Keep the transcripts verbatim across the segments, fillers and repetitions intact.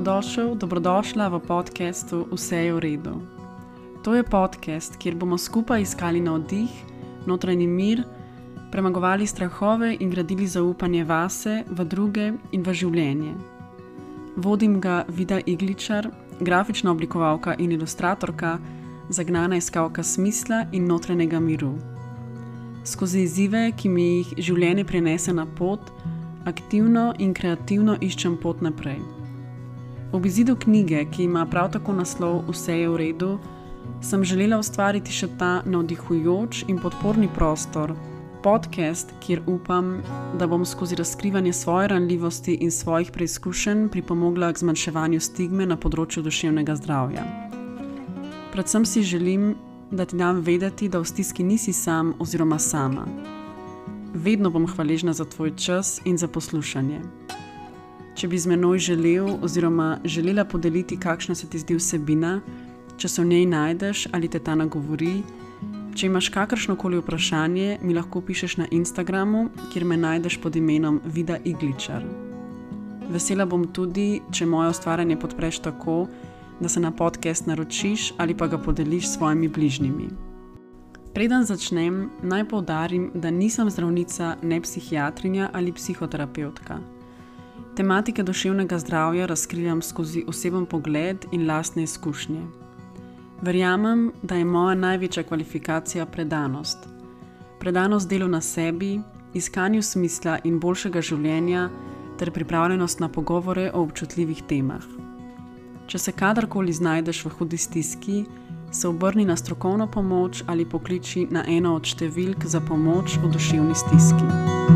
Dobrodošel, dobrodošla v podcastu Vse je v redu. To je podcast, kjer bomo skupaj iskali navdih, notranji mir, premagovali strahove in gradili zaupanje vase, v druge in v življenje. Vodim ga Vida Igličar, grafična oblikovalka in ilustratorka, zagnana iskalka smisla in notranjega miru. Skozi izzive, ki mi jih življenje prinese na pot, aktivno in kreativno iščem pot naprej. Ob izidu knjige, ki ima prav tako naslov Vse je v redu, sem želela ustvariti še ta navdihujoč in podporni prostor, podcast, kjer upam, da bom skozi razkrivanje svoje ranljivosti in svojih preizkušenj pripomogla k zmanjševanju stigme na področju duševnega zdravja. Predvsem si želim, da ti dam vedeti, da v stiski nisi sam oziroma sama. Vedno bom hvaležna za tvoj čas in za poslušanje. Če bi z menoj želel oziroma želela podeliti, kakšna se ti zdi vsebina, če se v njej najdeš ali te ta nagovori, če imaš kakršnokoli vprašanje, mi lahko pišeš na Instagramu, kjer me najdeš pod imenom Vida Igličar. Vesela bom tudi, če moje ustvarjanje podpreš tako, da se na podcast naročiš ali pa ga podeliš s svojimi bližnjimi. Preden začnem, naj poudarim, da nisem zdravnica, ne psihiatrinja ali psihoterapevtka. Tematike duševnega zdravja razkrivam skozi oseben pogled in lastne izkušnje. Verjamem, da je moja največja kvalifikacija predanost. Predanost delu na sebi, iskanju smisla in boljšega življenja ter pripravljenost na pogovore o občutljivih temah. Če se kadarkoli znajdeš v hudi stiski, se obrni na strokovno pomoč ali pokliči na eno od številk za pomoč v duševni stiski.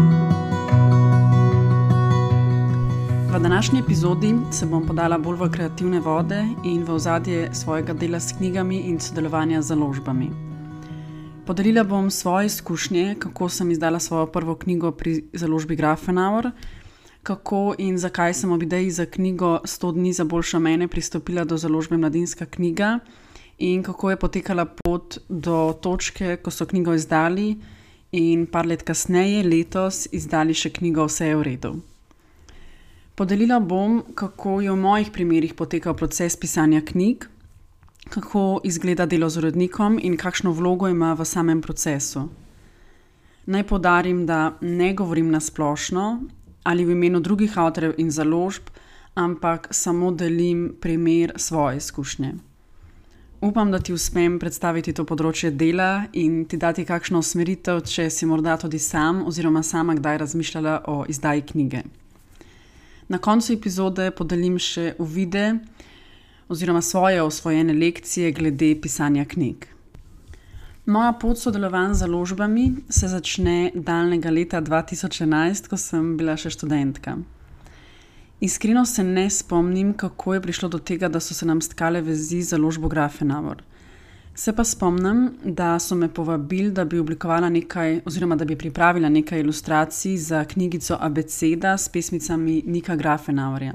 V današnji epizodi se bom podala bolj v kreativne vode in v ozadje svojega dela s knjigami in sodelovanja z založbami. Podelila bom svoje izkušnje, kako sem izdala svojo prvo knjigo pri založbi Grafenauer, kako in zakaj sem ob ideji za knjigo sto dni za boljšo mene pristopila do založbe Mladinska knjiga in kako je potekala pot do točke, ko so knjigo izdali in par let kasneje, letos, izdali še knjigo Vse je v redu. Podelila bom, kako je v mojih primerih potekal proces pisanja knjig, kako izgleda delo z urednikom in kakšno vlogo ima v samem procesu. Naj poudarim, da ne govorim na splošno ali v imenu drugih avtorjev in založb, ampak samo delim primer svoje izkušnje. Upam, da ti uspem predstaviti to področje dela in ti dati kakšno usmeritev, če si morda tudi sam oziroma sama kdaj razmišljala o izdaji knjige. Na koncu epizode podelim še uvide oziroma svoje osvojene lekcije glede pisanja knjig. Moja pot sodelovanj z založbami se začne daljnega leta dva tisoč enajst, ko sem bila še študentka. Iskreno se ne spomnim, kako je prišlo do tega, da so se nam stkale vezi z založbo Grafenauer. Se pa spomnim, da so me povabili, da bi oblikovala nekaj oziroma da bi pripravila nekaj ilustracij za knjigico Abeceda s pesmicami Nika Grafenauerja.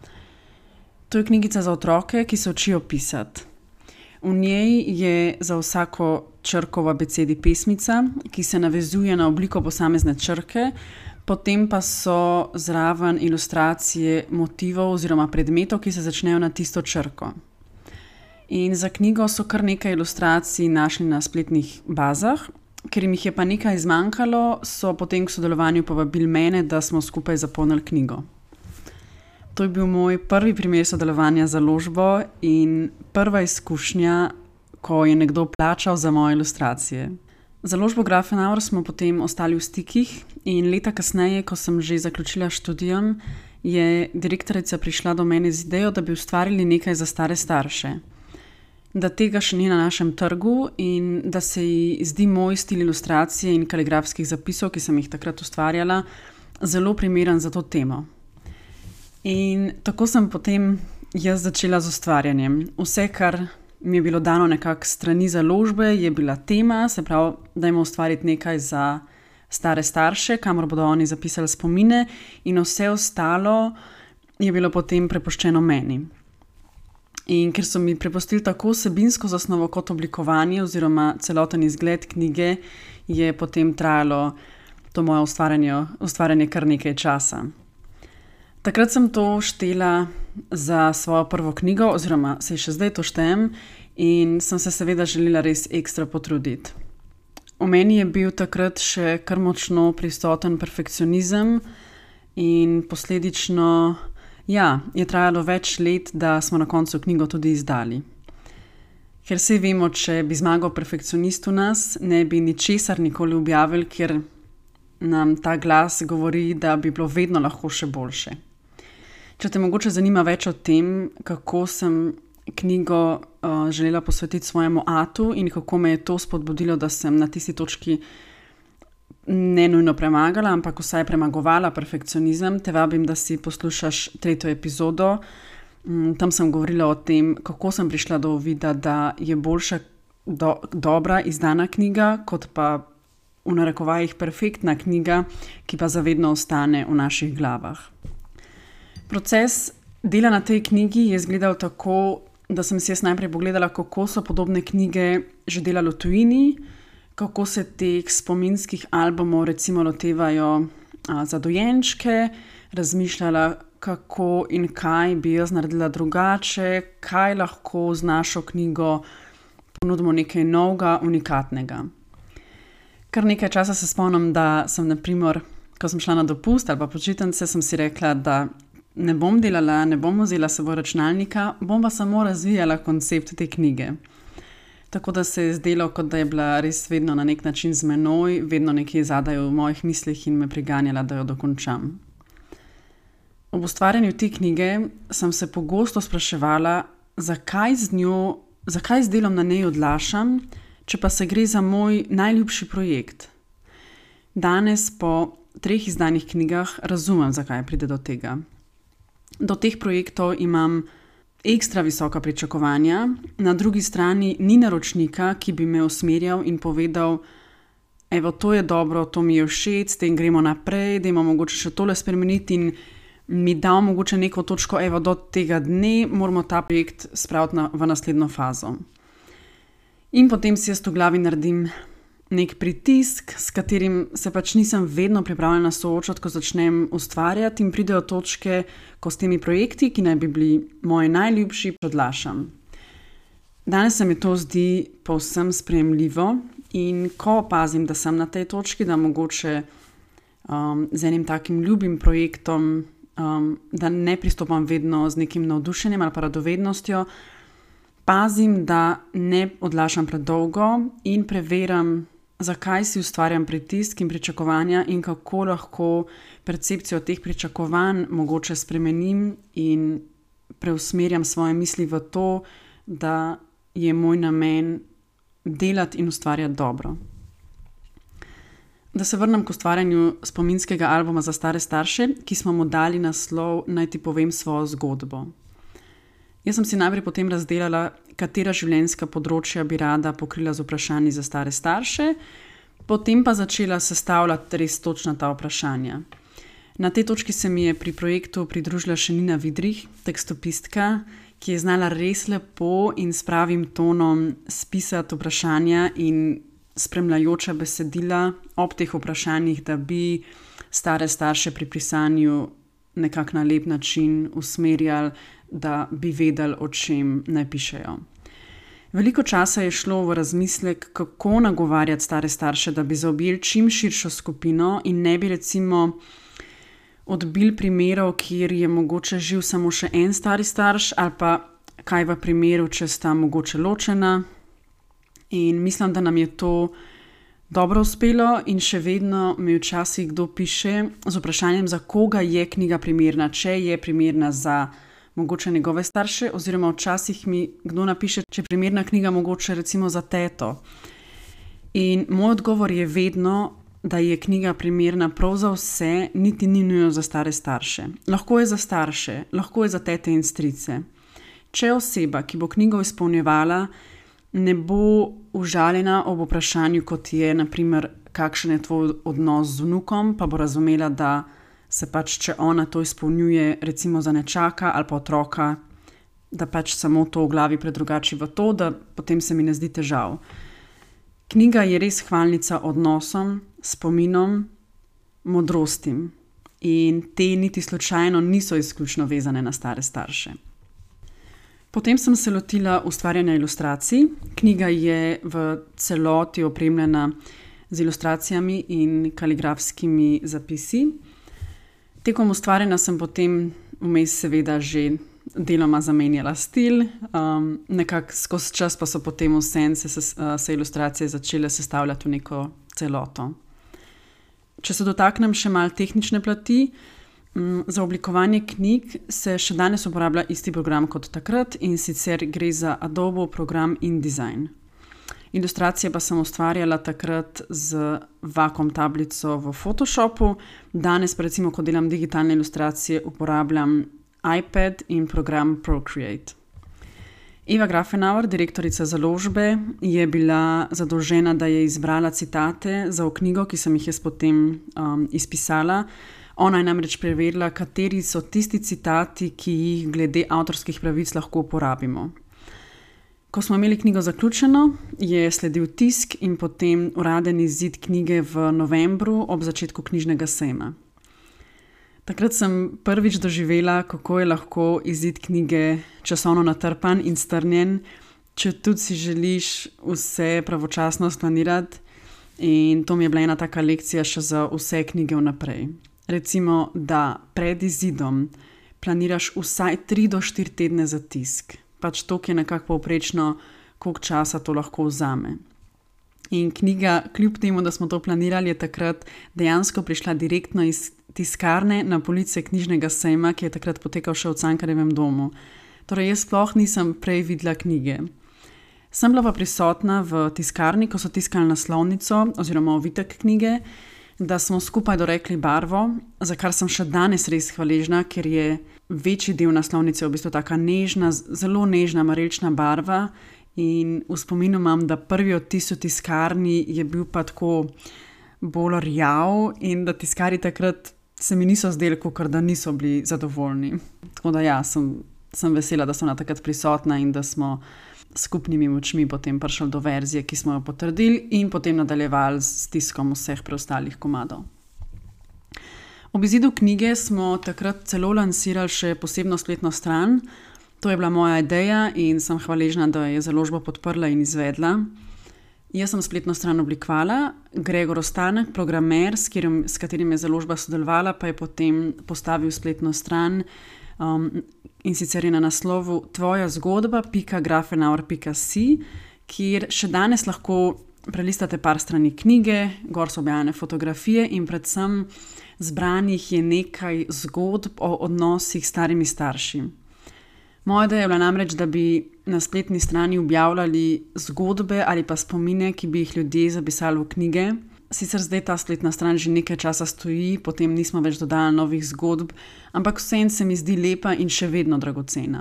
To je knjigica za otroke, ki se učijo pisati. V njej je za vsako črko v abecedi pesmica, ki se navezuje na obliko posamezne črke, potem pa so zraven ilustracije motivov oziroma predmetov, ki se začnejo na tisto črko. In za knjigo so kar nekaj ilustracij našli na spletnih bazah, ker jim jih je pa nekaj zmanjkalo, so potem k sodelovanju povabili mene, da smo skupaj zapolnili knjigo. To je bil moj prvi primer sodelovanja z založbo in prva izkušnja, ko je nekdo plačal za moje ilustracije. Z založbo Grafenauer smo potem ostali v stikih in leta kasneje, ko sem že zaključila študijum, je direktorica prišla do mene z idejo, da bi ustvarili nekaj za stare starše. Da tega še ni na našem trgu in da se ji zdi moj stil ilustracije in kaligrafskih zapisov, ki sem jih takrat ustvarjala, zelo primeren za to temo. In tako sem potem jaz začela z ustvarjanjem. Vse, kar mi je bilo dano nekako strani založbe, je bila tema, se pravi, dajmo ustvariti nekaj za stare starše, kamor bodo oni zapisali spomine, in vse ostalo je bilo potem prepuščeno meni. In ker so mi prepustili tako vsebinsko zasnovo kot oblikovanje oziroma celoten izgled knjige, je potem trajalo to moje ustvarjanje, ustvarjanje kar nekaj časa. Takrat sem to štela za svojo prvo knjigo, oziroma se še zdaj to štejem, in sem se seveda želela res ekstra potruditi. V meni je bil takrat še kar močno prisoten perfekcionizem in posledično, ja, je trajalo več let, da smo na koncu knjigo tudi izdali. Ker saj vemo, če bi zmagal perfekcionist v nas, ne bi ničesar nikoli objavili, ker nam ta glas govori, da bi bilo vedno lahko še boljše. Če te mogoče zanima več o tem, kako sem knjigo uh, želela posvetiti svojemu atu in kako me je to spodbudilo, da sem na tisti točki ne nujno premagala, ampak vsaj premagovala perfekcionizem, te vabim, da si poslušaš tretjo epizodo. Tam sem govorila o tem, kako sem prišla do uvida, da je boljša do, dobra izdana knjiga, kot pa v narekovajih perfektna knjiga, ki pa zavedno ostane v naših glavah. Proces dela na tej knjigi je izgledal tako, da sem si jaz najprej pogledala, kako so podobne knjige že delali v tujini, kako se teh spominskih albumov recimo lotevajo a, za dojenčke, razmišljala, kako in kaj bi jaz naredila drugače, kaj lahko z našo knjigo ponudimo nekaj novega, unikatnega. Kar nekaj časa se spomnim, da sem naprimer, ko sem šla na dopust ali pa počitnice, sem si rekla, da ne bom delala, ne bom vzela seboj računalnika, bom pa samo razvijala koncept te knjige. Tako da se je zdelo, kot da je bila res vedno na nek način z menoj, vedno nekje zadaj v mojih mislih in me priganjala, da jo dokončam. Ob ustvarjanju te knjige sem se pogosto spraševala, zakaj z njo, zakaj z delom na njej odlašam, če pa se gre za moj najljubši projekt. Danes, po treh izdanih knjigah, razumem, zakaj pride do tega. Do teh projektov imam ekstra visoka pričakovanja, na drugi strani ni naročnika, ki bi me usmerjal in povedal, evo, to je dobro, to mi je všeč, s tem gremo naprej, dajmo mogoče še tole spremeniti in mi dal mogoče neko točko, evo, do tega dne moramo ta projekt spraviti na, v naslednjo fazo. In potem si jaz v glavi naredim nek pritisk, s katerim se pač nisem vedno pripravljena soočati, ko začnem ustvarjati in pridejo točke, ko s temi projekti, ki naj bi bili moji najljubši, odlašam. Danes se mi to zdi povsem sprejemljivo in ko opazim, da sem na tej točki, da mogoče um, z enim takim ljubim projektom, um, da ne pristopam vedno z nekim navdušenjem ali pa radovednostjo, pazim, da ne odlašam predolgo in preveram, zakaj si ustvarjam pritisk in pričakovanja in kako lahko percepcijo teh pričakovanj mogoče spremenim in preusmerjam svoje misli v to, da je moj namen delati in ustvarjati dobro. Da se vrnem k ustvarjanju spominskega albuma za stare starše, ki smo mu dali naslov Naj ti povem svojo zgodbo. Jaz sem si najprej potem razdelala, katera življenjska področja bi rada pokrila z vprašanji za stare starše, potem pa začela sestavljati res točna ta vprašanja. Na tej točki se mi je pri projektu pridružila še Nina Vidrih, tekstopistka, ki je znala res lepo in s pravim tonom spisati vprašanja in spremljajoča besedila ob teh vprašanjih, da bi stare starše pri pisanju nekako na lep način usmerjali, da bi vedeli, o čem naj pišejo. Veliko časa je šlo v razmislek, kako nagovarjati stare starše, da bi zaobjeli čim širšo skupino in ne bi recimo odbil primerov, kjer je mogoče živ samo še en stari starš ali pa kaj v primeru, če sta mogoče ločena. In mislim, da nam je to dobro uspelo in še vedno mi včasih kdo piše z vprašanjem, za koga je knjiga primerna, če je primerna za mogoče njegove starše, oziroma včasih mi kdo napiše, če je primerna knjiga mogoče recimo za teto. In moj odgovor je vedno, da je knjiga primerna prav za vse, niti ni nujno za stare starše. Lahko je za starše, lahko je za tete in strice. Če oseba, ki bo knjigo izpolnjevala, ne bo užaljena ob vprašanju, kot je na primer, kakšen je tvoj odnos z vnukom, pa bo razumela, da se pač, če ona to izpolnjuje, recimo za nečaka ali pa otroka, da pač samo to v glavi predrugači v to, da potem se mi ne zdi težav. Knjiga je res hvalnica odnosom, spominom, modrostim. in te niti slučajno niso izključno vezane na stare starše. Potem sem se lotila ustvarjanja ilustracij. Knjiga je v celoti opremljena z ilustracijami in kaligrafskimi zapisi. Tekom ustvarjanja sem potem vmes seveda že deloma zamenjala stil, um, nekako skozi čas pa so potem vse se, se ilustracije začele sestavljati v neko celoto. Če se dotaknem še malo tehnične plati, um, za oblikovanje knjig se še danes uporablja isti program kot takrat, in sicer gre za Adobe program InDesign. Ilustracije pa sem ustvarjala takrat z Wacom tablico v Photoshopu, danes pa recimo, ko delam digitalne ilustracije, uporabljam iPad in program Procreate. Eva Grafenauer, direktorica založbe, je bila zadolžena, da je izbrala citate za v knjigo, ki sem jih jaz potem um, izpisala. Ona je namreč preverila, kateri so tisti citati, ki jih glede avtorskih pravic lahko uporabimo. Ko smo imeli knjigo zaključeno, je sledil tisk in potem uraden izid knjige v novembru ob začetku knjižnega sejma. Takrat sem prvič doživela, kako je lahko izid knjige časovno natrpan in strnjen, če tudi si želiš vse pravočasno splanirati, in to mi je bila ena taka lekcija še za vse knjige vnaprej. Recimo, da pred izidom planiraš vsaj tri do štiri tedne za tisk. Pač to, ki je nekako povprečno, koliko časa to lahko vzame. In knjiga, kljub temu, da smo to planirali, je takrat dejansko prišla direktno iz tiskarne na police knjižnega sejma, ki je takrat potekal še v Cankarjevem domu. Torej, jaz sploh nisem prej videla knjige. Sem bila pa prisotna v tiskarni, ko so tiskali naslovnico oziroma ovitek knjige, da smo skupaj dorekli barvo, za kar sem še danes res hvaležna, ker je večji del naslovnice v bistvu taka nežna, zelo nežna marelična barva, in v spominu imam, da prvi odtis v tiskarni je bil pa tako bolj rjav in da tiskarji takrat se mi niso zdeli, kakor da niso bili zadovoljni. Tako da ja, sem, sem vesela, da sem na takrat prisotna in da smo skupnimi močmi potem prišli do verzije, ki smo jo potrdili, in potem nadaljevali s tiskom vseh preostalih komadov. Ob izidu knjige smo takrat celo lansirali še posebno spletno stran. To je bila moja ideja in sem hvaležna, da je založba podprla in izvedla. Jaz sem spletno stran oblikovala, Gregor Ostanek, programer, s katerim, s katerim je založba sodelovala, pa je potem postavil spletno stran, um, in sicer je na naslovu tvoja zgodba pika grafenauer pika si, kjer še danes lahko prelistate par strani knjige, gor so objavljene fotografije in predvsem zbranih je nekaj zgodb o odnosih s starimi starši. Moja ideja je bila namreč, da bi na spletni strani objavljali zgodbe ali pa spomine, ki bi jih ljudje zapisali v knjige. Sicer zdaj ta spletna stran že nekaj časa stoji, potem nismo več dodali novih zgodb, ampak vseeno se mi zdi lepa in še vedno dragocena.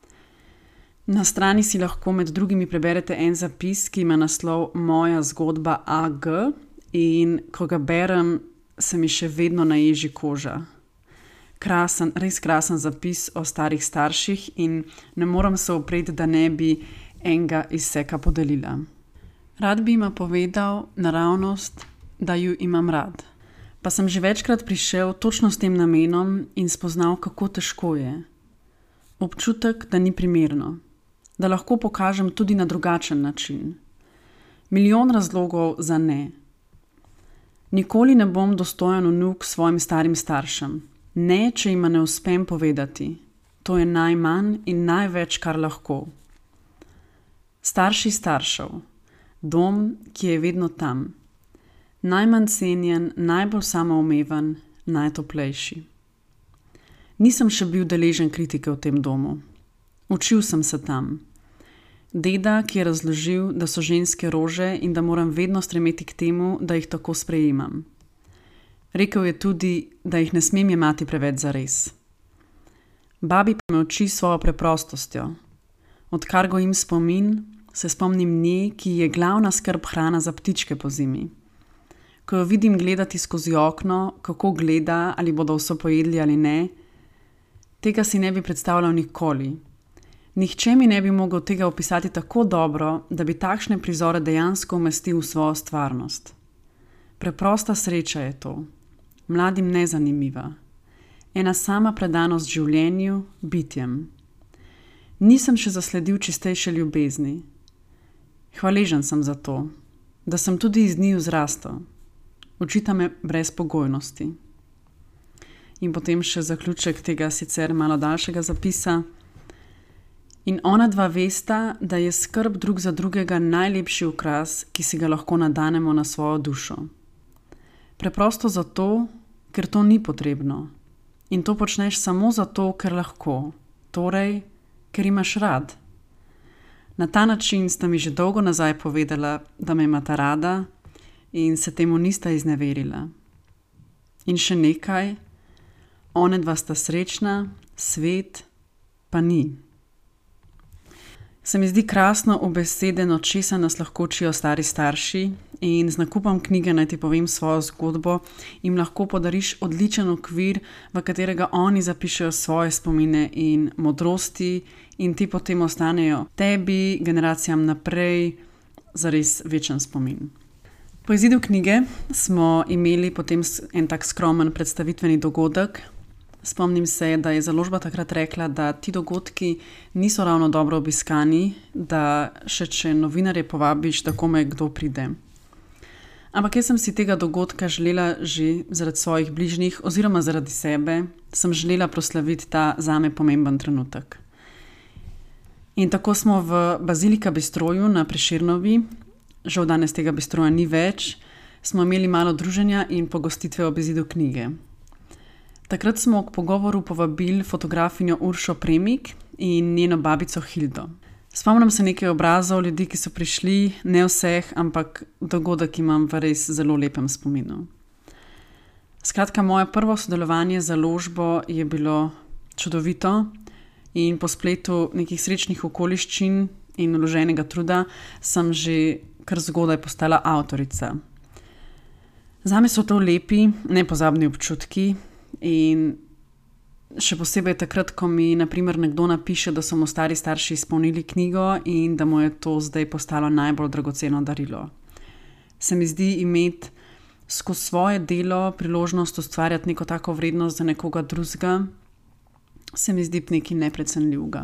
Na strani si lahko med drugimi preberete en zapis, ki ima naslov Moja zgodba A G, in ko ga berem, se mi še vedno naježi koža. Krasen, res krasen zapis o starih starših in ne morem se upreti, da ne bi enega izseka podelila. Rad bi jima povedal naravnost, da ju imam rad. Pa sem že večkrat prišel točno s tem namenom in spoznal, kako težko je. Občutek, da ni primerno. Da lahko pokažem tudi na drugačen način. Milijon razlogov za ne. Nikoli ne bom dostojen vnuk svojim starim staršem. Ne, če jima ne uspem povedati. To je najmanj in največ, kar lahko. Starši staršev. Dom, ki je vedno tam. Najmanj cenjen, najbolj samoumeven, najtoplejši. Nisem še bil deležen kritike v tem domu. Učil sem se tam. Deda, ki je razložil, da so ženske rože in da moram vedno stremeti k temu, da jih tako sprejemam. Rekel je tudi, da jih ne smem jemati preveč zares. Babi pa me uči svojo preprostostjo. Odkar gojim spomin, se spomnim nje, ki je glavna skrb hrana za ptičke po zimi. Ko jo vidim gledati skozi okno, kako gleda, ali bodo vse pojedli ali ne, tega si ne bi predstavljal nikoli. Nihče mi ne bi mogel tega opisati tako dobro, da bi takšne prizore dejansko umestil v svojo stvarnost. Preprosta sreča je to. mladim nezanimiva. Ena sama predanost življenju, bitjem. Nisem še zasledil čistejše ljubezni. Hvaležen sem za to, da sem tudi iz njiju zrastel. Učita me brezpogojnosti. In potem še zaključek tega sicer malo daljšega zapisa. In ona dva vesta, da je skrb drug za drugega najlepši okras, ki si ga lahko nadanemo na svojo dušo. Preprosto zato, ker to ni potrebno. In to počneš samo zato, ker lahko. Torej, ker imaš rad. Na ta način sta mi že dolgo nazaj povedala, da me imata rada in se temu nista izneverila. In še nekaj, one dva sta srečna, svet pa ni. Se mi zdi krasno ubesedeno, česa nas lahko učijo stari starši, in z nakupom knjige, naj ti povem svojo zgodbo, jim lahko podariš odličen okvir, v katerega oni zapišejo svoje spomine in modrosti, in ti potem ostanejo tebi, generacijam naprej, zares večen spomin. Po izidu knjige smo imeli potem en tak skromen predstavitveni dogodek. Spomnim se, da je založba takrat rekla, da ti dogodki niso ravno dobro obiskani, da še če novinarje povabiš, da komaj kdo pride. Ampak jaz sem si tega dogodka želela že zaradi svojih bližnjih oziroma zaradi sebe, sem želela proslaviti ta zame pomemben trenutek. In tako smo v Bazilika Bistroju na Prešernovi, žal danes tega bistroja ni več, smo imeli malo druženja in pogostitve ob izidu knjige. Takrat smo k pogovoru povabili fotografinjo Uršo Premik in njeno babico Hildo. Spomnim se nekaj obrazov ljudi, ki so prišli, ne vseh, ampak dogodek imam v res zelo lepem spominu. Skratka, moje prvo sodelovanje z založbo je bilo čudovito in po spletu nekih srečnih okoliščin in vloženega truda sem že kar zgodaj postala avtorica. Zame so to lepi, nepozabni občutki. In še posebej takrat, ko mi na primer nekdo napiše, da so mu stari starši izpolnili knjigo in da mu je to zdaj postalo najbolj dragoceno darilo. Se mi zdi imeti skozi svoje delo priložnost ustvarjati neko tako vrednost za nekoga drugega, se mi zdi nekaj neprecenljivega.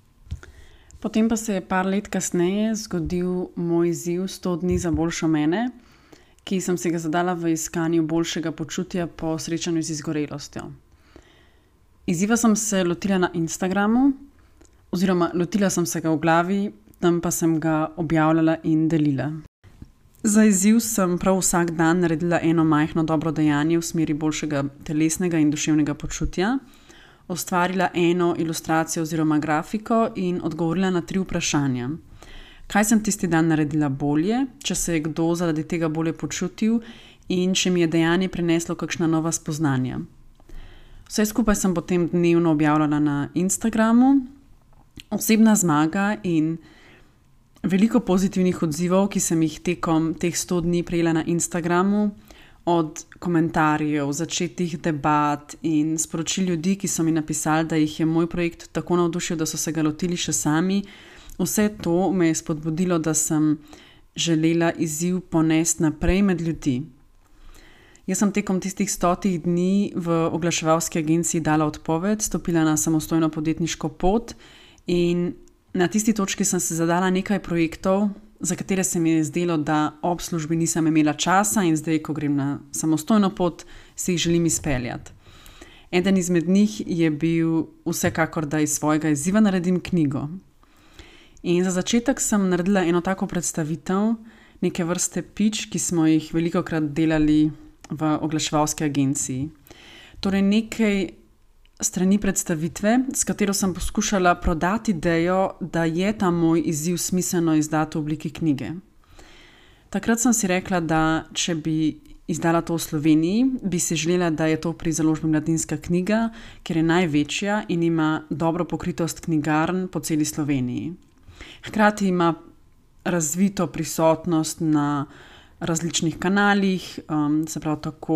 Potem pa se je par let kasneje zgodil moj izziv sto dni za boljšo mene, ki sem se ga zadala v iskanju boljšega počutja po srečanju z izgorelostjo. Izziva sem se lotila na Instagramu, oziroma lotila sem se ga v glavi, tam pa sem ga objavljala in delila. Za izziv sem prav vsak dan naredila eno majhno dobro dejanje v smeri boljšega telesnega in duševnega počutja, ustvarila eno ilustracijo oziroma grafiko in odgovorila na tri vprašanja. Kaj sem tisti dan naredila bolje, če se je kdo zaradi tega bolje počutil in če mi je dejanje prineslo kakšna nova spoznanja. Vse skupaj sem potem dnevno objavljala na Instagramu, osebna zmaga in veliko pozitivnih odzivov, ki sem jih tekom teh sto dni prejela na Instagramu, od komentarjev, začetih debat in sporočil ljudi, ki so mi napisali, da jih je moj projekt tako navdušil, da so se ga lotili še sami. Vse to me je spodbudilo, da sem želela izziv ponesti naprej med ljudi. Jaz sem tekom tistih stotih dni v oglaševalski agenciji dala odpoved, stopila na samostojno podjetniško pot in na tisti točki sem se zadala nekaj projektov, za katere se mi je zdelo, da ob službi nisem imela časa in zdaj, ko grem na samostojno pot, si jih želim izpeljati. Eden izmed njih je bil vsekakor, da iz svojega izziva naredim knjigo. In za začetek sem naredila eno tako predstavitev, neke vrste pitch, ki smo jih velikokrat delali v oglaševalski agenciji. Torej nekaj strani predstavitve, s katero sem poskušala prodati idejo, da je ta moj izziv smiselno izdati v obliki knjige. Takrat sem si rekla, da če bi izdala to v Sloveniji, bi si želela, da je to pri založbi Mladinska knjiga, ker je največja in ima dobro pokritost knjigarn po celi Sloveniji. Hkrati ima razvito prisotnost na različnih kanalih, um, se pravi tako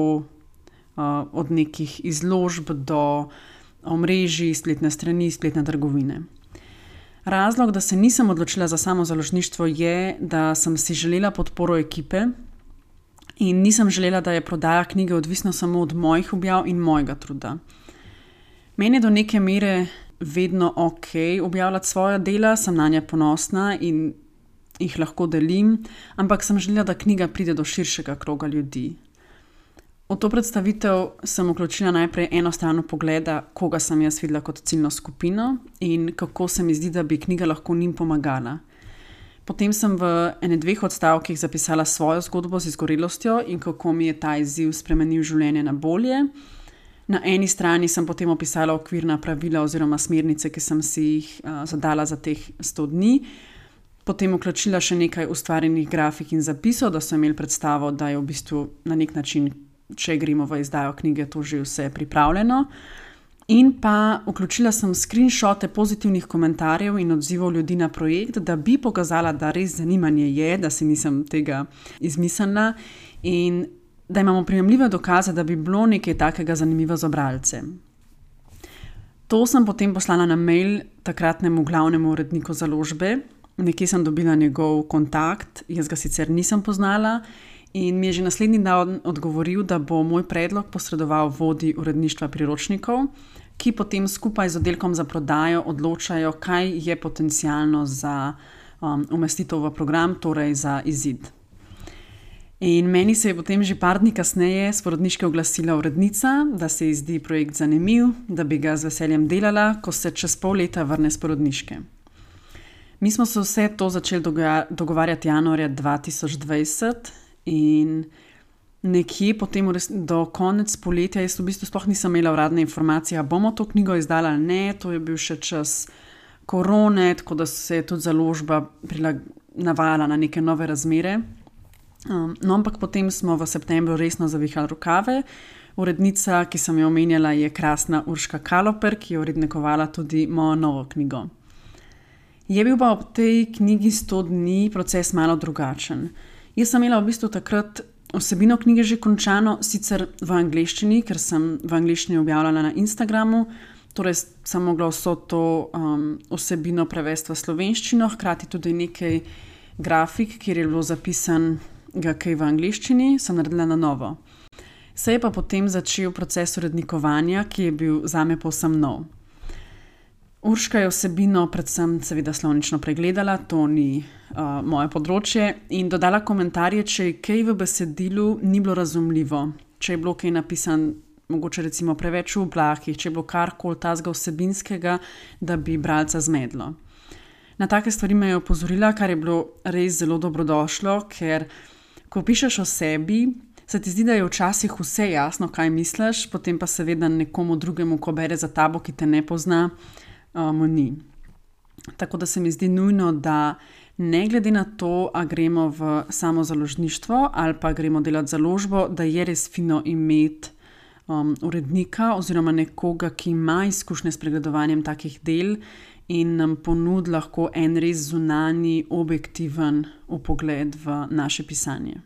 uh, od nekih izložb do omrežij, spletne strani, spletne trgovine. Razlog, da se nisem odločila za samo založništvo je, da sem si želela podporo ekipe, In nisem želela, da je prodaja knjige odvisna samo od mojih objav in mojega truda. Meni je do neke mere vedno ok objavljati svoja dela, sem nanje ponosna in jih lahko delim, ampak sem želela, da knjiga pride do širšega kroga ljudi. V to predstavitev sem vključila najprej eno stran pogleda, koga sem jaz videla kot ciljno skupino in kako se mi zdi, da bi knjiga lahko njim pomagala. Potem sem v ene dveh odstavkih zapisala svojo zgodbo z izgorelostjo in kako mi je ta izziv spremenil življenje na bolje. Na eni strani sem potem opisala okvirna pravila oziroma smernice, ki sem si jih uh, zadala za teh sto dni. Potem vključila še nekaj ustvarjenih grafik in zapisov, da so imeli predstavo, da je v bistvu na nek način, če gremo v izdajo knjige, to že vse pripravljeno. In pa vključila sem screenshote pozitivnih komentarjev in odzivov ljudi na projekt, da bi pokazala, da res zanimanje je, da si nisem tega izmislila in da imamo prijemljive dokaze, da bi bilo nekaj takega zanimivo za bralce. To sem potem poslala na mail takratnemu glavnemu uredniku založbe. Nekje sem dobila njegov kontakt, jaz ga sicer nisem poznala in mi je že naslednji dan odgovoril, da bo moj predlog posredoval vodji uredništva priročnikov, ki potem skupaj z oddelkom za prodajo odločajo, kaj je potencialno za um, umestitev v program, torej za izid. In meni se je potem že par dni kasneje s porodniške oglasila urednica, da se ji zdi projekt zanimiv, da bi ga z veseljem delala, ko se čez pol leta vrne s porodniške. Mi smo se vse to začeli dogovarjati januarja dva tisoč dvajset in nekje potem do konec poletja jaz v bistvu sploh nisem imela uradne informacije, bomo to knjigo izdala ali ne, to je bil še čas korone, tako da se je tudi založba navajala na neke nove razmere. Um, no, ampak potem smo v septembru resno zavihali rokave. Urednica, ki sem jo omenjala, je krasna Urška Kaloper, ki je urednikovala tudi mojo novo knjigo. Je bil pa ob tej knjigi sto dni proces malo drugačen. Jaz sem imela v bistvu takrat vsebino knjige že končano, sicer v angleščini, ker sem v angleščini objavljala na Instagramu, torej sem mogla vso to um, vsebino prevesti v slovenščino, hkrati tudi nekaj grafik, kjer je bilo zapisan ga kaj v angleščini, sem naredila na novo. Se je pa potem začel proces urednikovanja, ki je bil zame povsem nov. Urška je vsebino predvsem seveda slovnično pregledala, to ni uh, moje področje, in dodala komentarje, če je kaj v besedilu ni bilo razumljivo, če je bilo kaj napisan mogoče recimo preveč v oblakih, če je bilo karkoli tazga vsebinskega, da bi bralca zmedlo. Na take stvari me je opozorila, kar je bilo res zelo dobrodošlo, ker ko pišeš o sebi, se ti zdi, da je včasih vse jasno, kaj misliš, potem pa seveda nekomu drugemu, ko bere za tabo, ki te ne pozna, mu ni. Tako da se mi zdi nujno, da ne glede na to, a gremo v samo založništvo ali pa gremo delati založbo, da je res fino imeti um, urednika oziroma nekoga, ki ima izkušnje s pregledovanjem takih del in nam ponudi lahko en res zunanji, objektiven vpogled v naše pisanje.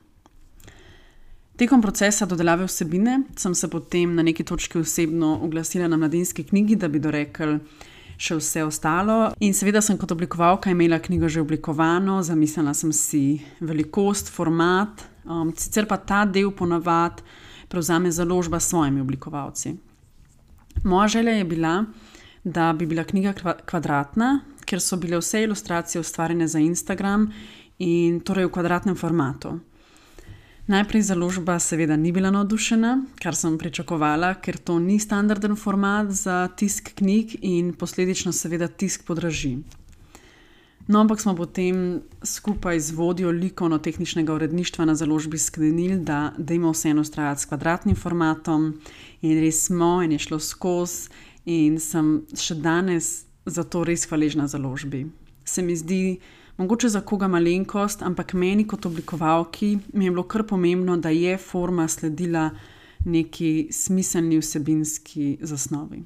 Tekom procesa dodelave vsebine sem se potem na neki točki osebno oglasila na Mladinski knjigi, da bi dorekli še vse ostalo. In seveda sem kot oblikovalka imela knjigo že oblikovano, zamislila sem si velikost, format, um, sicer pa ta del ponavad prevzame založba s svojimi oblikovalci. Moja želja je bila, da bi bila knjiga kvadratna, ker so bile vse ilustracije ustvarjene za Instagram in torej v kvadratnem formatu. Najprej založba seveda ni bila navdušena, kar sem pričakovala, ker to ni standarden format za tisk knjig in posledično seveda tisk podraži. No, ampak smo potem skupaj z vodjo likovno-tehničnega uredništva na založbi sklenili, da dajmo vseeno vztrajati s kvadratnim formatom in res smo in je šlo skozi in sem še danes za to res hvaležna založbi. Se mi zdi, mogoče za koga malenkost, ampak meni kot oblikovalki mi je bilo kar pomembno, da je forma sledila neki smiselni vsebinski zasnovi.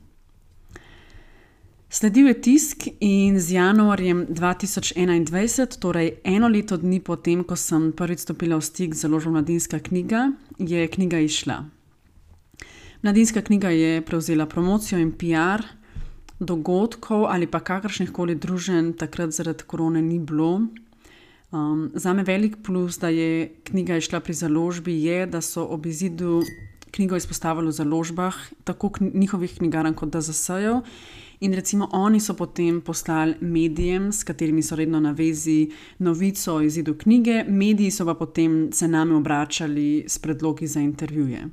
Sledil je tisk in z januarjem dva tisoč enaindvajset, torej eno leto dni potem, ko sem prvič stopila v stik z založbo Mladinska knjiga, je knjiga izšla. Mladinska knjiga je prevzela promocijo in P R, dogodkov ali pa kakršnih koli druženj takrat zaradi korone ni bilo. Um, zame velik plus, da je knjiga išla pri založbi, je, da so ob izidu knjigo izpostavili v založbah, tako kn- njihovih knjigarn kot D Z S-jev. In recimo oni so potem poslali medijem, s katerimi so redno na vezi, novico o izidu knjige, mediji so pa potem se name obračali s predlogi za intervjuje.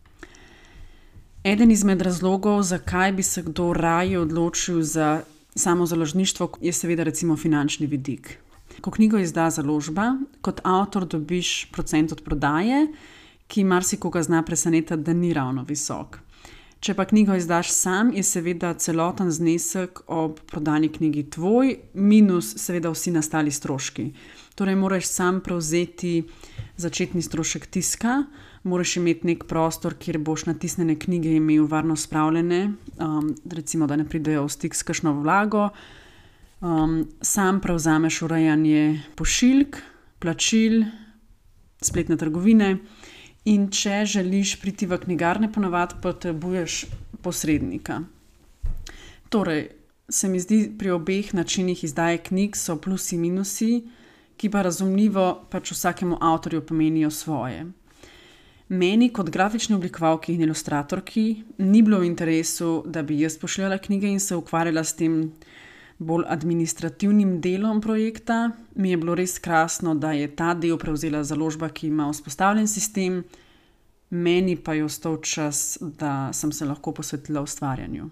Eden izmed razlogov, zakaj bi se kdo raje odločil za samo založništvo, je seveda recimo finančni vidik. Ko knjigo izda založba, kot avtor dobiš procent od prodaje, ki marsikoga zna presenetiti, da ni ravno visok. Če pa knjigo izdaš sam, je seveda celoten znesek ob prodani knjigi tvoj, minus seveda vsi nastali stroški. Torej moraš sam prevzeti začetni strošek tiska, moraš imeti nek prostor, kjer boš natisnjene knjige imel varno spravljene, um, recimo da ne pridejo v stik s kakšno vlago. Um, sam prevzameš urejanje pošiljk, plačil, spletne trgovine in če želiš priti v knjigarne, ponavadi potrebuješ posrednika. Torej, se mi zdi, pri obeh načinih izdaje knjig so plusi in minusi, ki pa razumljivo pač vsakemu avtorju pomenijo svoje. Meni kot grafični oblikovalki in ilustratorki ni bilo v interesu, da bi jaz pošiljala knjige in se ukvarjala s tem bolj administrativnim delom projekta. Mi je bilo res krasno, da je ta del prevzela založba, ki ima vzpostavljen sistem, meni pa je ostal čas, da sem se lahko posvetila ustvarjanju.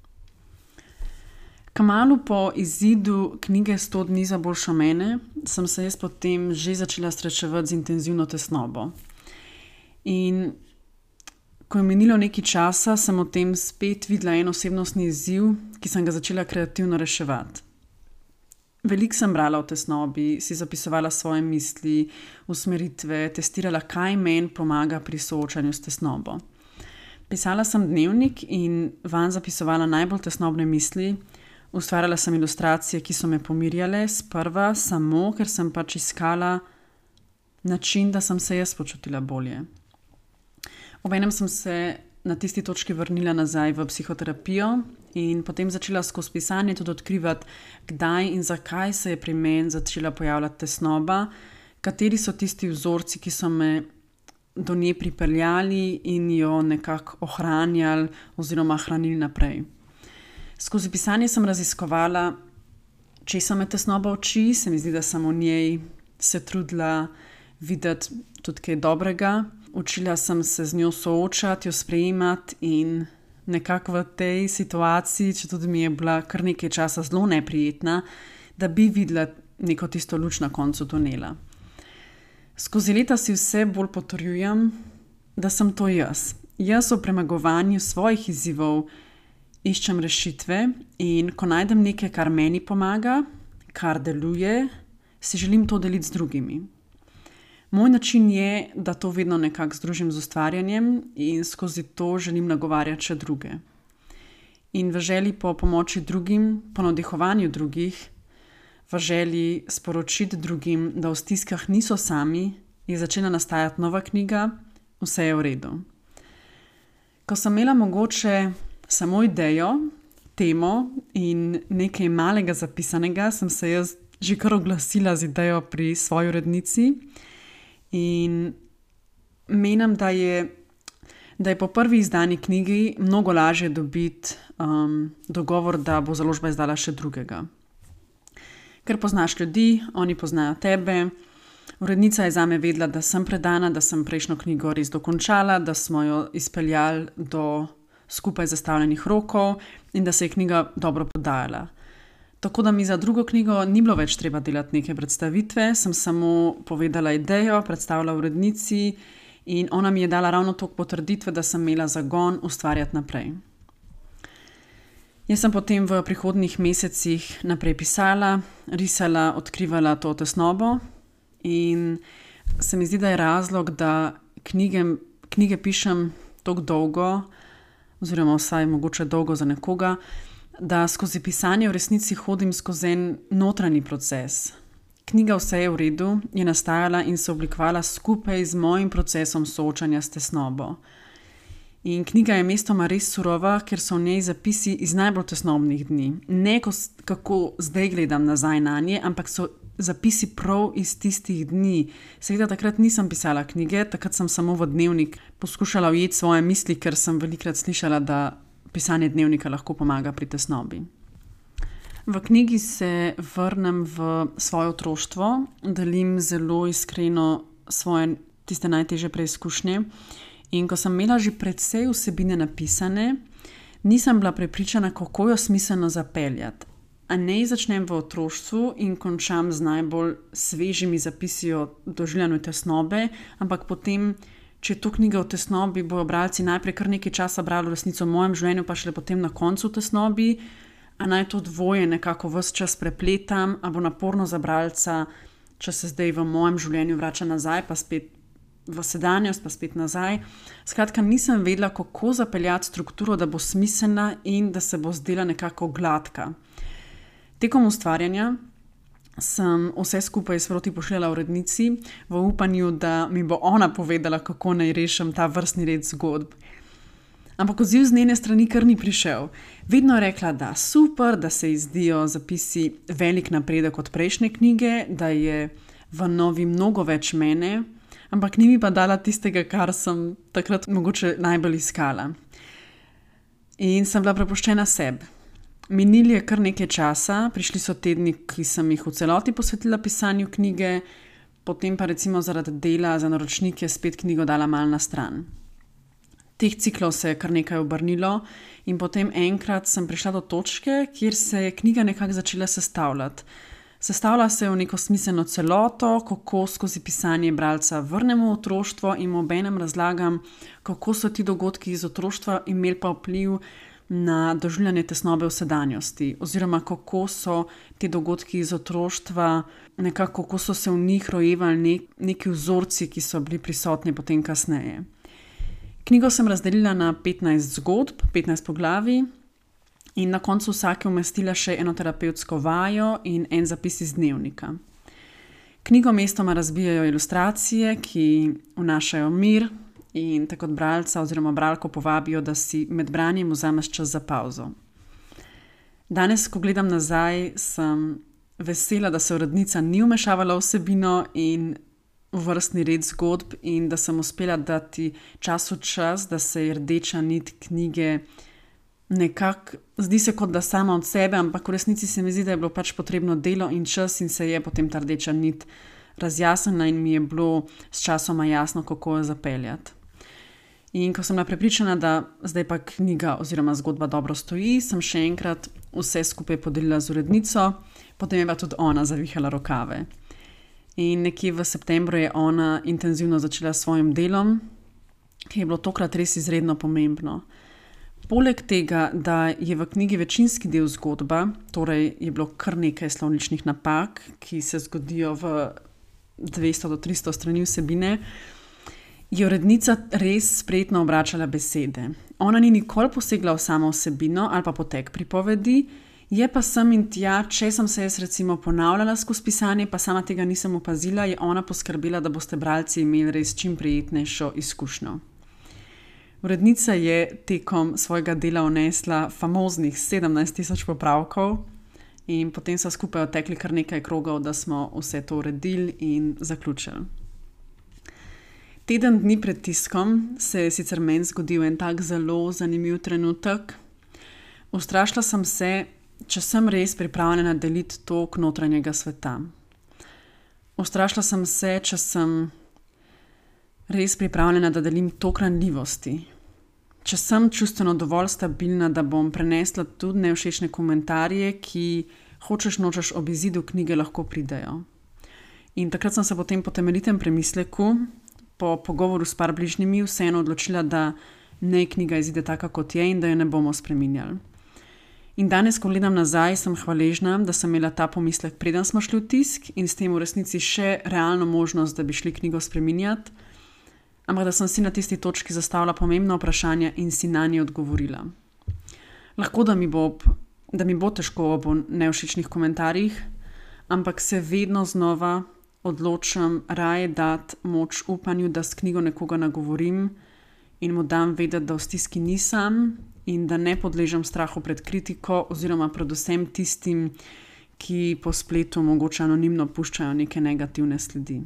Kmalu po izidu knjige Sto dni za boljšo mene sem se jaz potem že začela srečevati z intenzivno tesnobo. In ko je minilo nekaj časa, sem o tem spet videla en osebnostni izziv, ki sem ga začela kreativno reševati. Veliko sem brala o tesnobi, si zapisovala svoje misli, usmeritve, testirala, kaj meni pomaga pri soočanju s tesnobo. Pisala sem dnevnik in vanj zapisovala najbolj tesnobne misli, ustvarjala sem ilustracije, ki so me pomirjale, sprva samo, ker sem pač iskala način, da sem se jaz počutila bolje. Obenem sem se na tisti točki vrnila nazaj v psihoterapijo in potem začela skozi pisanje tudi odkrivati, kdaj in zakaj se je pri meni začela pojavljati tesnoba, kateri so tisti vzorci, ki so me do nje pripeljali in jo nekako ohranjali oziroma hranili naprej. Skozi pisanje sem raziskovala, česa me tesnoba uči, se mi zdi, da sem v njej se trudila videti tudi kaj dobrega. Učila sem se z njo soočati, jo sprejemati in nekako v tej situaciji, če tudi mi je bila kar nekaj časa zelo neprijetna, da bi videla neko tisto luč na koncu tunela. Skozi leta si vse bolj potrjujem, da sem to jaz. Jaz v premagovanju svojih izzivov iščem rešitve in ko najdem nekaj, kar meni pomaga, kar deluje, si želim to deliti z drugimi. Moj način je, da to vedno nekako združim z ustvarjanjem in skozi to želim nagovarjati še druge. In v želji po pomoči drugim, po navdihovanju drugih, v želji sporočiti drugim, da v stiskah niso sami, je začela nastajati nova knjiga Vse je v redu. Ko sem imela mogoče samo idejo, temo in nekaj malega zapisanega, sem se jaz že kar oglasila z idejo pri svoji urednici. In menim, da je, da je po prvi izdani knjigi mnogo lažje dobiti um, dogovor, da bo založba izdala še drugega. Ker poznaš ljudi, oni poznajo tebe. Urednica je zame vedela, da sem predana, da sem prejšnjo knjigo res dokončala, da smo jo izpeljali do skupaj zastavljenih rokov in da se je knjiga dobro podajala. Tako da mi za drugo knjigo ni bilo več treba delati neke predstavitve, sem samo povedala idejo, predstavila urednici in ona mi je dala ravno toliko potrditve, da sem imela zagon ustvarjati naprej. Jaz sem potem v prihodnjih mesecih naprej pisala, risala, odkrivala to tesnobo in se mi zdi, da je razlog, da knjige, knjige pišem toliko dolgo, oziroma vsaj mogoče dolgo za nekoga, da skozi pisanje v resnici hodim skozi en notranji proces. Knjiga Vse je v redu je nastajala in se oblikovala skupaj z mojim procesom soočanja s tesnobo. In knjiga je mestoma res surova, ker so v njej zapisi iz najbolj tesnobnih dni. Ne kako zdaj gledam nazaj na nje, ampak so zapisi prav iz tistih dni. Seveda takrat nisem pisala knjige, takrat sem samo v dnevnik poskušala ujeti svoje misli, ker sem velikokrat slišala, da pisanje dnevnika lahko pomaga pri tesnobi. V knjigi se vrnem v svoje otroštvo, delim zelo iskreno svoje tiste najtežje preizkušnje in ko sem imela že precej vsebine napisane, nisem bila prepričana, kako jo smiselno zapeljati. A ne začnem v otroštvu in končam z najbolj svežimi zapisi o doživljanju tesnobe, ampak potem, če je to knjiga o tesnobi, bojo bralci najprej kar nekaj časa brali resnico o mojem življenju, pa šele potem na koncu tesnobi, a naj to dvoje nekako ves čas prepletam, a bo naporno za bralca, če se zdaj v mojem življenju vrača nazaj, pa spet v sedanjost, pa spet nazaj. Skratka, nisem vedela, kako zapeljati strukturo, da bo smiselna in da se bo zdela nekako gladka. Tekom ustvarjanja sem vse skupaj sproti pošiljala urednici v upanju, da mi bo ona povedala, kako naj rešim ta vrstni red zgodb. Ampak odziv z njene strani kar ni prišel. Vedno je rekla, da super, da se ji zdijo zapisi velik napredek od prejšnje knjige, da je v novi mnogo več mene, ampak ni mi pa dala tistega, kar sem takrat mogoče najbolj iskala. In sem bila prepuščena sebi. Minili je kar nekaj časa, prišli so tedni, ki sem jih v celoti posvetila pisanju knjige, potem pa recimo zaradi dela za naročnike spet knjigo dala malo na stran. Teh ciklov se je kar nekaj obrnilo in potem enkrat sem prišla do točke, kjer se je knjiga nekako začela sestavljati. Sestavlja se v neko smiselno celoto, kako skozi pisanje bralca vrnemo v otroštvo in obenem razlagam, kako so ti dogodki iz otroštva imeli pa vpliv na doživljanje tesnobe v sedanjosti, oziroma kako so ti dogodki iz otroštva, nekako kako so se v njih rojevali nek, neki vzorci, ki so bili prisotni potem kasneje. Knjigo sem razdelila na petnajst zgodb, petnajst poglavij in na koncu vsake umestila še eno terapevtsko vajo in en zapis iz dnevnika. Knjigo mestoma razbijajo ilustracije, ki vnašajo mir in te kot bralca oziroma bralko povabijo, da si med branjem vzameš čas za pauzo. Danes, ko gledam nazaj, sem vesela, da se urednica ni vmešavala v vsebino in v vrstni red zgodb in da sem uspela dati času čas, da se je rdeča nit knjige nekako, zdi se kot da sama od sebe, ampak v resnici se mi zdi, da je bilo pač potrebno delo in čas in se je potem ta rdeča nit razjasnila in mi je bilo s časoma jasno, kako jo zapeljati. In ko sem bila prepričana, da zdaj pa knjiga oziroma zgodba dobro stoji, sem še enkrat vse skupaj podelila z urednico, potem je pa tudi ona zavihala rokave. In nekje v septembru je ona intenzivno začela s svojim delom, ki je bilo tokrat res izredno pomembno. Poleg tega, da je v knjigi večinski del zgodba, torej je bilo kar nekaj slovničnih napak, ki se zgodijo v dvesto do tristo strani vsebine, je urednica res spretno obračala besede. Ona ni nikoli posegla v samo vsebino ali pa potek pripovedi, je pa sem in tja, če sem se jaz recimo ponavljala skozi pisanje, pa sama tega nisem opazila, je ona poskrbela, da boste bralci imeli res čim prijetnejšo izkušnjo. Urednica je tekom svojega dela vnesla famoznih sedemnajst tisoč popravkov in potem so skupaj odtekli kar nekaj krogov, da smo vse to uredili in zaključili. Teden dni pred tiskom se je sicer meni zgodil en tak zelo zanimiv trenutek. Ustrašila sem se, če sem res pripravljena deliti tok notranjega sveta. Ustrašila sem se, če sem res pripravljena, da delim tok ranljivosti. Če sem čustveno dovolj stabilna, da bom prenesla tudi nevšečne komentarje, ki hočeš nočeš ob izidu knjige lahko pridejo. In takrat sem se potem po temeljitem premisleku, po pogovoru s par bližnjimi, vseeno odločila, da naj knjiga izide taka, kot je in da jo ne bomo spreminjali. In danes, ko gledam nazaj, sem hvaležna, da sem imela ta pomislek, preden smo šli v tisk in s tem v resnici še realno možnost, da bi šli knjigo spreminjati, ampak da sem si na tisti točki zastavila pomembna vprašanja in si nanje odgovorila. Lahko, da mi bo, da mi bo težko ob nevšečnih komentarjih, ampak se vedno znova odločam raje dati moč upanju, da s knjigo nekoga nagovorim in mu dam vedeti, da v stiski nisem in da ne podležem strahu pred kritiko oziroma predvsem tistim, ki po spletu mogoče anonimno puščajo neke negativne sledi.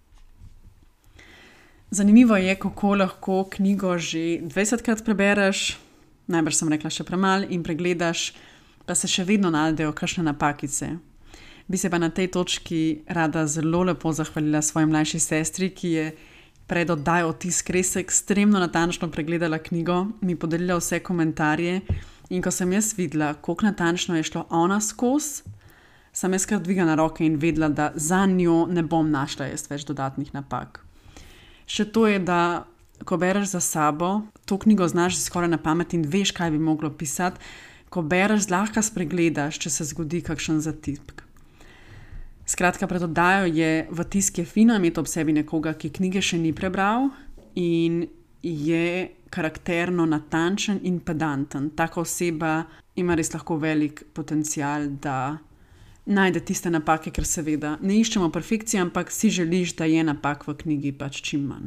Zanimivo je, kako lahko knjigo že dvajsetkrat prebereš, najbrž sem rekla še premalo, in pregledaš, pa se še vedno najdejo kakšne napakice. Bi se pa na tej točki rada zelo lepo zahvalila svoji mlajši sestri, ki je pred oddajo Otisk res ekstremno natančno pregledala knjigo, mi podelila vse komentarje in ko sem jaz videla, koliko natančno je šlo ona skozi, sem jaz kar dvigala roke in vedela, da za njo ne bom našla jaz več dodatnih napak. Še to je, da ko bereš za sabo, to knjigo znaš skoraj na pamet in veš, kaj bi moglo pisati, ko bereš, zlahka spregledaš, če se zgodi kakšen zatipk. Skratka, pred oddajo je v Tisk je fino imeti ob sebi nekoga, ki knjige še ni prebral in je karakterno natančen in pedanten. Taka oseba ima res lahko velik potencial, da najde tiste napake, ker seveda ne iščemo perfekcije, ampak si želiš, da je napak v knjigi pač čim manj.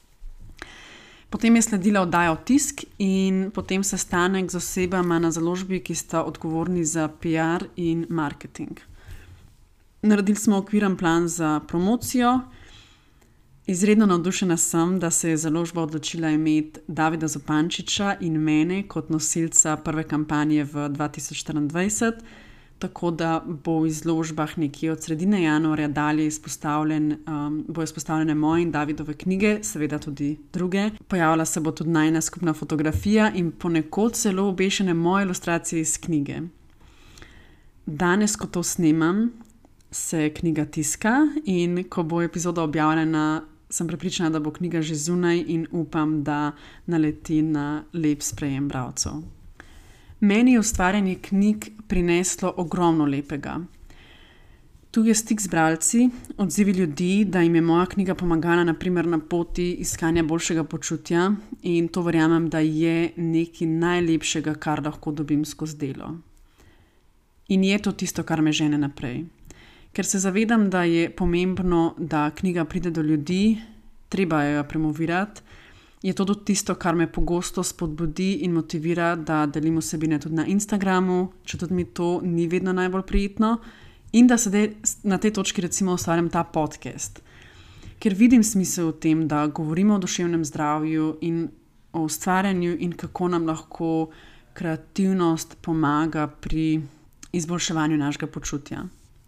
Potem je sledila oddaja Otisk in potem sestanek z osebama na založbi, ki sta odgovorni za P R in marketing. Naredili smo okviren plan za promocijo. Izredno navdušena sem, da se je založba odločila imeti Davida Zupančiča in mene kot nosilca prve kampanje v dva tisoč štiriindvajset, tako da bo v izložbah nekje od sredine januarja dalje izpostavljen, um, bo izpostavljene moje in Davidove knjige, seveda tudi druge. Pojavila se bo tudi najina skupna fotografija in ponekod celo obešene moje ilustracije iz knjige. Danes, ko to snemam, se knjiga tiska in ko bo epizoda objavljena, sem prepričana, da bo knjiga že zunaj in upam, da naleti na lep sprejem bralcev. Meni je ustvarjanje knjig prineslo ogromno lepega. Tu je stik z bralci, odzivi ljudi, da jim je moja knjiga pomagala na primer na poti iskanja boljšega počutja in to verjamem, da je nekaj najlepšega, kar lahko dobim skozi delo. In je to tisto, kar me žene naprej. Ker se zavedam, da je pomembno, da knjiga pride do ljudi, treba jo promovirati, je to tudi tisto, kar me pogosto spodbudi in motivira, da delim vsebine tudi na Instagramu, če tudi mi to ni vedno najbolj prijetno, in da sedaj na tej točki recimo ustvarjam ta podcast. Ker vidim smisel v tem, da govorimo o duševnem zdravju in o ustvarjanju in kako nam lahko kreativnost pomaga pri izboljševanju našega počutja.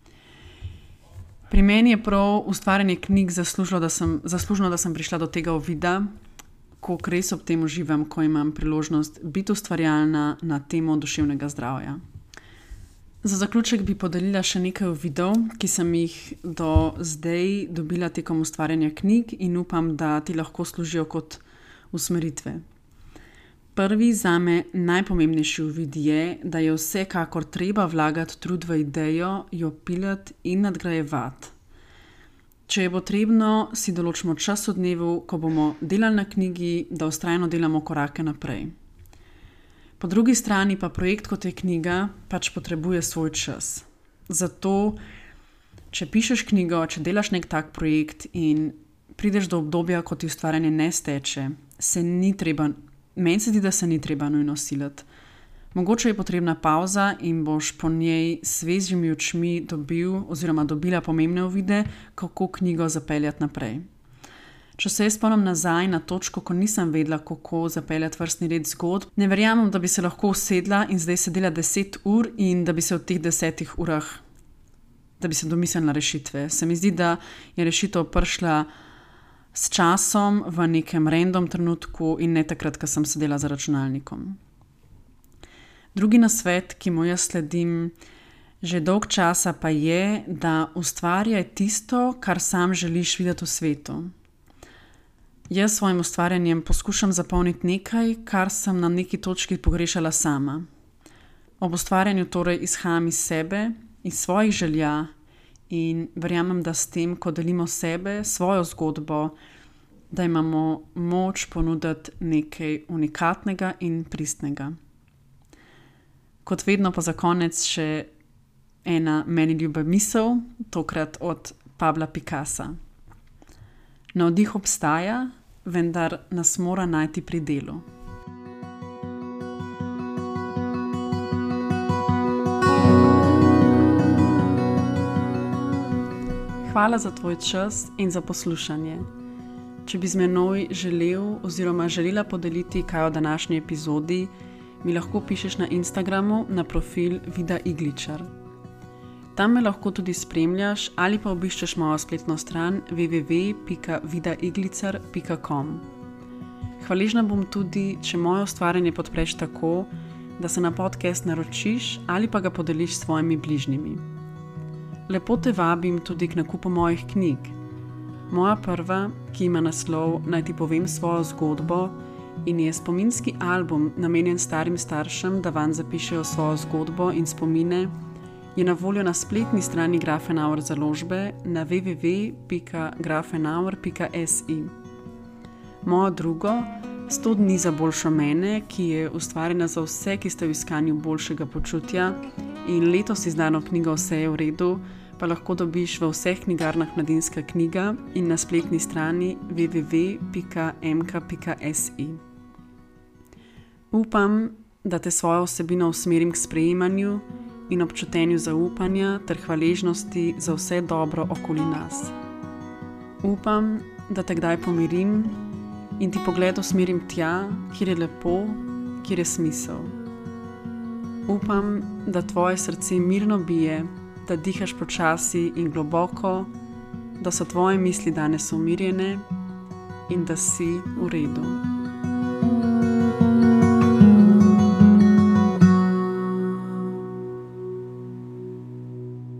Pri meni je prav ustvarjanje knjig zaslužilo, da sem, zaslužno, da sem prišla do tega uvida, koliko res ob tem uživam, ko imam priložnost biti ustvarjalna na temo duševnega zdravja. Za zaključek bi podelila še nekaj uvidov, ki sem jih do zdaj dobila tekom ustvarjanja knjig in upam, da ti lahko služijo kot usmeritve. Prvi zame najpomembnejši uvid je, da je vsekakor treba vlagati trud v idejo, jo pilati in nadgrajevati. Če je potrebno, si določimo čas v dnevu, ko bomo delali na knjigi, da vztrajno delamo korake naprej. Po drugi strani pa projekt, kot je knjiga, pač potrebuje svoj čas. Zato, če pišeš knjigo, če delaš nek tak projekt in prideš do obdobja, ko ti ustvarjanje ne steče, se ni treba Meni se zdi, da se ni treba nujno siliti. Mogoče je potrebna pauza in boš po njej s svežimi očmi dobil oziroma dobila pomembne uvide, kako knjigo zapeljati naprej. Če se jaz spomnim nazaj na točko, ko nisem vedela, kako zapeljati vrstni red zgodb, ne verjamem, da bi se lahko usedla in zdaj sedela deset ur in da bi se v teh desetih urah, da bi se domislila rešitve. Se mi zdi, da je rešitev prišla s časom v nekem random trenutku in ne takrat, ko sem sedela za računalnikom. Drugi nasvet, ki mu jaz sledim že dolg časa, pa je, da ustvarjaj tisto, kar sam želiš videti v svetu. Jaz s svojim ustvarjanjem poskušam zapolniti nekaj, kar sem na neki točki pogrešala sama. Ob ustvarjanju torej izhajam iz sebe, iz svojih želja, in verjamem, da s tem, ko delimo sebe, svojo zgodbo, da imamo moč ponuditi nekaj unikatnega in pristnega. Kot vedno pa za konec še ena meni ljuba misel, tokrat od Pabla Picassa. Navdih obstaja, vendar nas mora najti pri delu. Hvala za tvoj čas in za poslušanje. Če bi z menoj želel oziroma želela podeliti kaj o današnji epizodi, mi lahko pišeš na Instagramu na profil Vida Igličar. Tam me lahko tudi spremljaš ali pa obiščeš mojo spletno stran w w w pika vida iglicar pika com. Hvaležna bom tudi, če moje ustvarjanje podpreš tako, da se na podcast naročiš ali pa ga podeliš s svojimi bližnjimi. Lepo te vabim tudi k nakupu mojih knjig. Moja prva, ki ima naslov Naj ti povem svojo zgodbo in je spominski album namenjen starim staršem, da vanj zapišejo svojo zgodbo in spomine, je na voljo na spletni strani Grafenauer založbe na w w w pika grafenauer pika s i. Mojo drugo, sto dni za boljšo mene, ki je ustvarjena za vse, ki ste v iskanju boljšega počutja, in letos izdano knjigo Vse je v redu, pa lahko dobiš v vseh knjigarnah Mladinska knjiga in na spletni strani w w w pika m k pika s i. Upam, da te svojo vsebino usmerim k sprejemanju in občutenju zaupanja ter hvaležnosti za vse dobro okoli nas. Upam, da te kdaj pomirim in ti pogled usmerim tja, kjer je lepo, kjer je smisel. Upam, da tvoje srce mirno bije, da dihaš počasi in globoko, da so tvoje misli danes umirjene in da si v redu.